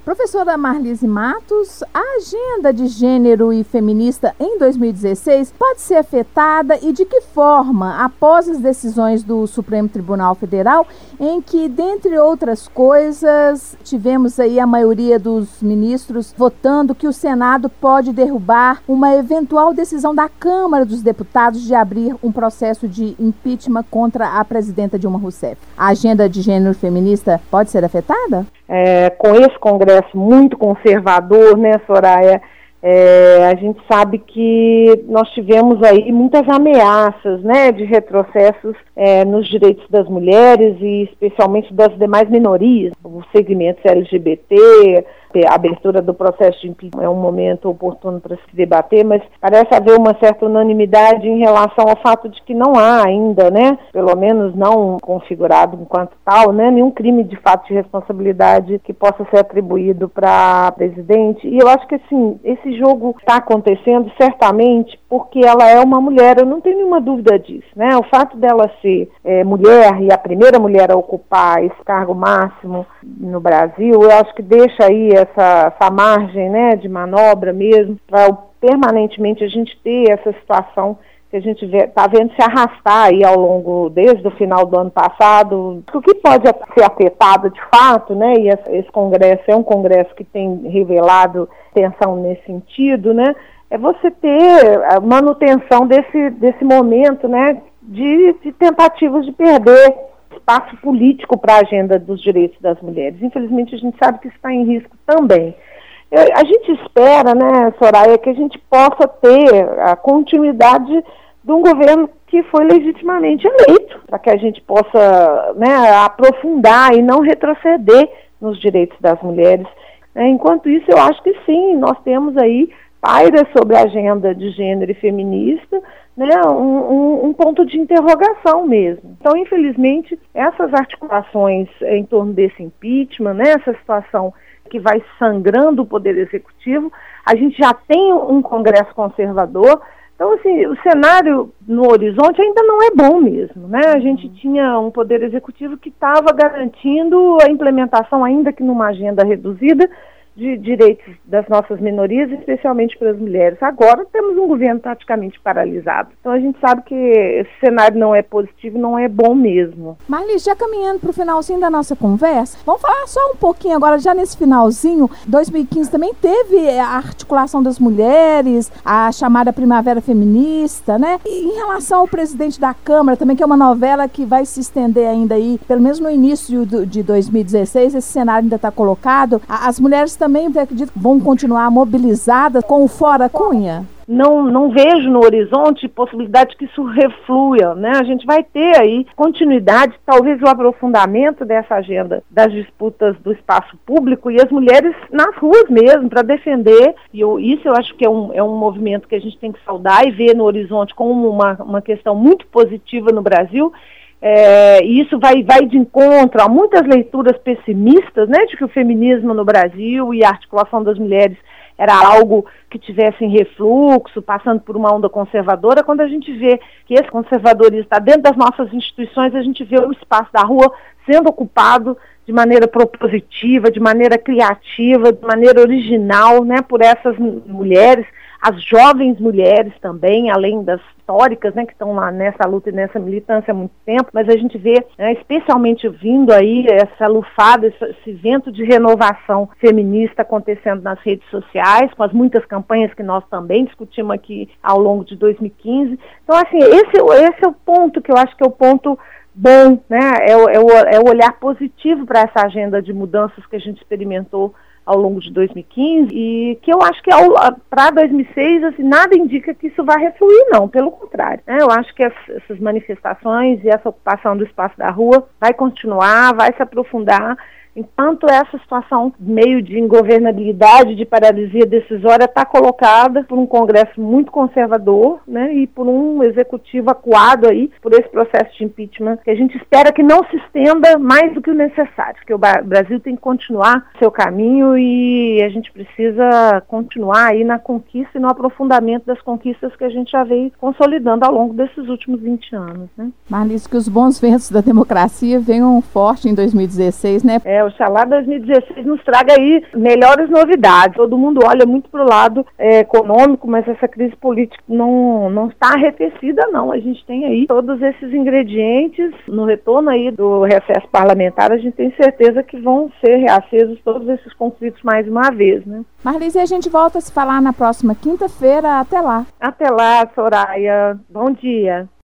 Professora Marlise Matos, a agenda de gênero e feminista em 2016 pode ser afetada e de que forma, após as decisões do Supremo Tribunal Federal, em que, dentre outras coisas, tivemos aí a maioria dos ministros votando que o Senado pode derrubar uma eventual decisão da Câmara dos Deputados de abrir um processo de impeachment contra a presidenta Dilma Rousseff. A agenda de gênero feminista pode ser afetada? Com esse Congresso muito conservador, né, Soraya, a gente sabe que nós tivemos aí muitas ameaças, né, de retrocessos nos direitos das mulheres e especialmente das demais minorias, os segmentos LGBT. A abertura do processo de impeachment é um momento oportuno para se debater, mas parece haver uma certa unanimidade em relação ao fato de que não há ainda, né, pelo menos não configurado enquanto tal, né, nenhum crime de fato de responsabilidade que possa ser atribuído para a presidente. E eu acho que assim, esse jogo está acontecendo certamente porque ela é uma mulher, eu não tenho nenhuma dúvida disso, né, o fato dela ser mulher e a primeira mulher a ocupar esse cargo máximo no Brasil, eu acho que deixa aí essa margem, né, de manobra mesmo, para permanentemente a gente ter essa situação que a gente está vendo se arrastar aí ao longo, desde o final do ano passado. O que pode ser afetado de fato, né, e esse Congresso é um Congresso que tem revelado tensão nesse sentido, né, é você ter a manutenção desse momento, né, de tentativas de perder espaço político para a agenda dos direitos das mulheres. Infelizmente, a gente sabe que isso está em risco também. A gente espera, né, Soraya, que a gente possa ter a continuidade de um governo que foi legitimamente eleito, para que a gente possa, né, aprofundar e não retroceder nos direitos das mulheres. Enquanto isso, eu acho que sim, nós temos aí paira sobre a agenda de gênero e feminista, né, um ponto de interrogação mesmo. Então, infelizmente, essas articulações em torno desse impeachment, né, essa situação que vai sangrando o Poder Executivo, a gente já tem um Congresso conservador, então, assim, o cenário no horizonte ainda não é bom mesmo, né? A gente tinha um Poder Executivo que estava garantindo a implementação, ainda que numa agenda reduzida, de direitos das nossas minorias, especialmente para as mulheres. Agora temos um governo praticamente paralisado. Então a gente sabe que esse cenário não é positivo, não é bom mesmo. Marlise, já caminhando para o finalzinho da nossa conversa, vamos falar só um pouquinho agora, já nesse finalzinho. 2015 também teve a articulação das mulheres, a chamada Primavera Feminista, né? E em relação ao presidente da Câmara também, que é uma novela que vai se estender ainda aí, pelo menos no início de 2016, esse cenário ainda está colocado. As mulheres também, acredito, vão continuar mobilizadas com o Fora Cunha? Não vejo no horizonte possibilidade que isso reflua, né? A gente vai ter aí continuidade, talvez o aprofundamento dessa agenda das disputas do espaço público e as mulheres nas ruas mesmo, para defender, isso eu acho que é um movimento que a gente tem que saudar e ver no horizonte como uma questão muito positiva no Brasil. E isso vai de encontro a muitas leituras pessimistas, né, de que o feminismo no Brasil e a articulação das mulheres era algo que tivesse em refluxo, passando por uma onda conservadora. Quando a gente vê que esse conservadorismo está dentro das nossas instituições, a gente vê o espaço da rua sendo ocupado de maneira propositiva, de maneira criativa, de maneira original, né, por essas mulheres, as jovens mulheres também, além das históricas, né, que estão lá nessa luta e nessa militância há muito tempo, mas a gente vê, né, especialmente vindo aí essa lufada, esse vento de renovação feminista acontecendo nas redes sociais, com as muitas campanhas que nós também discutimos aqui ao longo de 2015. Então, assim, esse é o ponto que eu acho que é o ponto bom, né, é o olhar positivo para essa agenda de mudanças que a gente experimentou ao longo de 2015, e que eu acho que para 2006, assim, nada indica que isso vai refluir, não, pelo contrário, né? Eu acho que essas manifestações e essa ocupação do espaço da rua vai continuar, vai se aprofundar, enquanto essa situação meio de ingovernabilidade, de paralisia decisória está colocada por um Congresso muito conservador, né, e por um executivo acuado aí por esse processo de impeachment, que a gente espera que não se estenda mais do que o necessário, porque o Brasil tem que continuar seu caminho e a gente precisa continuar aí na conquista e no aprofundamento das conquistas que a gente já veio consolidando ao longo desses últimos 20 anos, né. Marlise, que os bons ventos da democracia venham forte em 2016, né? Oxalá 2016 nos traga aí melhores novidades. Todo mundo olha muito para o lado econômico, mas essa crise política não está arrefecida, não. A gente tem aí todos esses ingredientes. No retorno aí do recesso parlamentar, a gente tem certeza que vão ser reacesos todos esses conflitos mais uma vez, né? Marlise, a gente volta a se falar na próxima quinta-feira. Até lá. Até lá, Soraya. Bom dia.